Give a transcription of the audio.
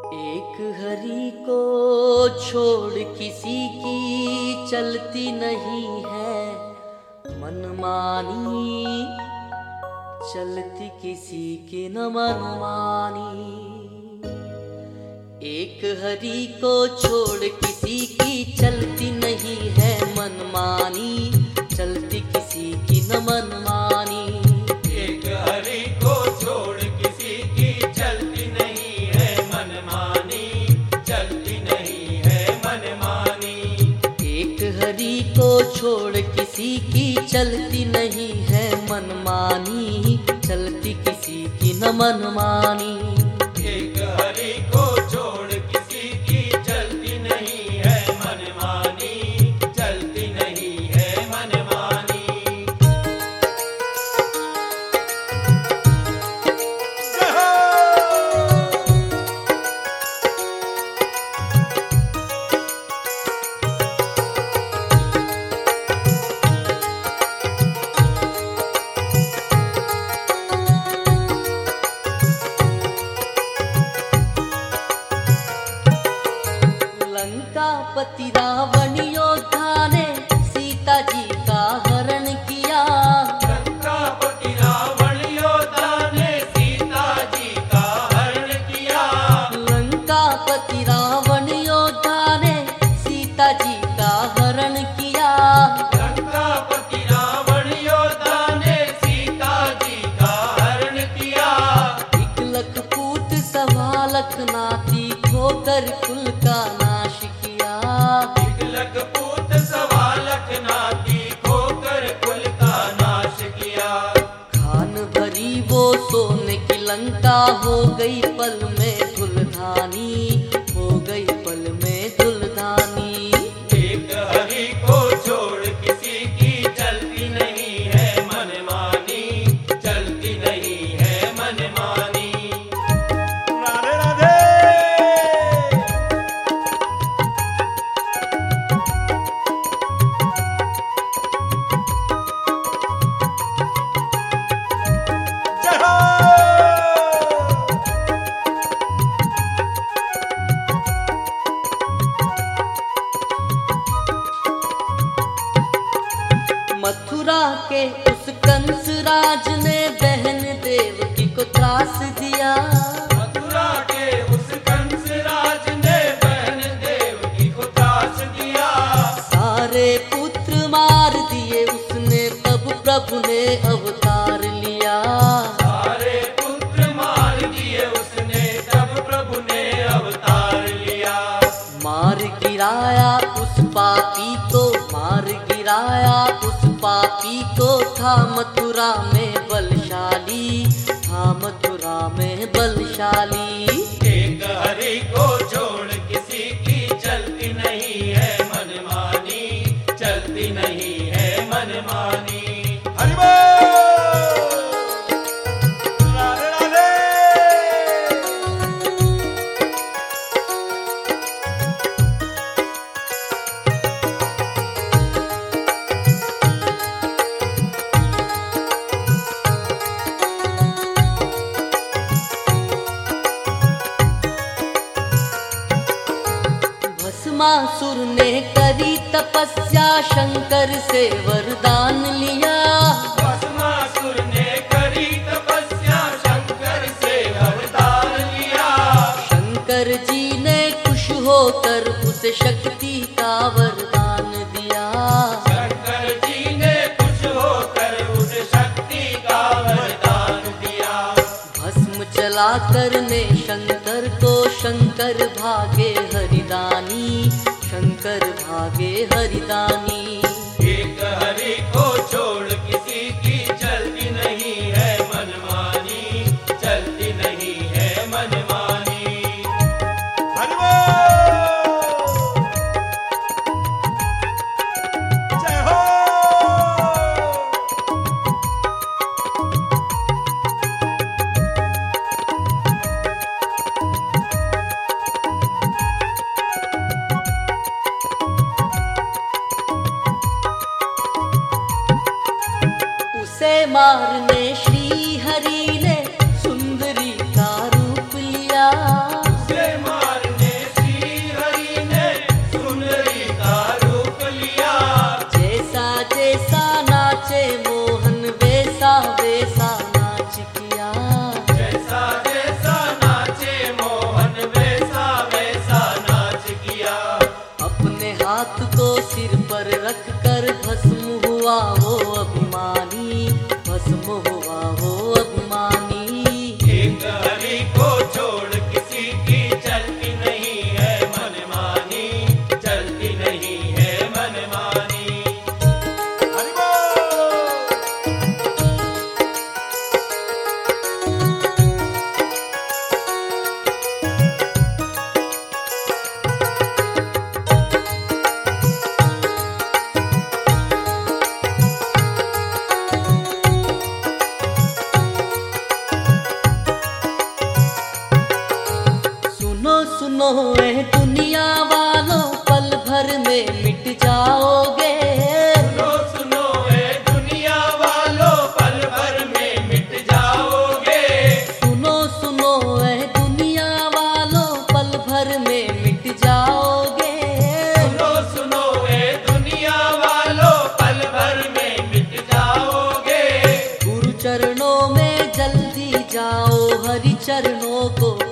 एक हरि को छोड़ किसी की चलती नहीं है मनमानी, चलती किसी की न मनमानी। एक हरि को छोड़ किसी की चलती नहीं है मनमानी, चलती किसी की न मनमानी। एक हरि को छोड़ किसी की चलती नहीं है मनमानी, चलती नहीं है मनमानी। एक हरि को छोड़ किसी की चलती नहीं है मनमानी, चलती किसी की न मनमानी। एक हरि को छोड़ किसी की चलती नहीं है मनमानी, चलती नहीं है मनमानी। लंकापति रावण योद्धा ने सीता जी का हरण किया। लंकापति रावण योद्धा ने सीता जी का हरण किया। लंकापति रावण योद्धा ने सीता जी का हरण किया। लंकापति रावण योद्धा ने सीता जी का हरण किया। 1 लख पूत 1.25 लाख नाती खोकर कुल का नाश किया। 1 लख पूत 1.25 लाख नाती खोकर कुल का नाश किया। खान भरी वो सोने की लंका हो गई पल में धुलधानी, हो गई पल में धुलधानी। एक हरि को छोड़ किसी की चलती नहीं है मनमानी, चलती नहीं है मनमानी। राधे राधे। जय हो। मथुरा के उस कंस राज ने बहन देवकी को त्रास दिया। मथुरा के उस कंस राज ने बहन देवकी को त्रास दिया। सारे पुत्र मार दिए उसने, तब प्रभु ने अवतार लिया। सारे पुत्र मार दिए उसने, तब प्रभु ने अवतार लिया। मार गिराया उस पापी को, मार गिराया उस पापी को, था मथुरा में बलशाली, था मथुरा में बलशाली। एक हरि को छोड़ किसी की चलती नहीं है मनमानी, चलती नहीं है मनमानी। हरि बोल। राधे राधे। भस्मासुर ने करी तपस्या, शंकर से वरदान लिया। भस्मासुर ने करी तपस्या, शंकर से वरदान लिया। शंकर जी ने खुश होकर उसे शक्ति का वरदान दिया। शंकर जी ने खुश होकर उसे शक्ति का वरदान दिया। भस्म चलाकर ने शंकर को, शंकर भागे हरिदानी, शंकर भागे हरिदानी। एक हरि को छोड़ किसी की चलती नहीं है मनमानी, चलती नहीं है मनमानी। हरि बोल। जय हो। सुनो ए दुनिया वालों, पल भर में मिट जाओगे। सुनो सुनो ए दुनिया वालों, पल भर में मिट जाओगे। सुनो सुनो ए दुनिया वालों, पल भर में मिट जाओगे। सुनो सुनो ए दुनिया वालों, पल भर में मिट जाओगे। गुरु चरणों में जल्दी जाओ, हरि चरणों को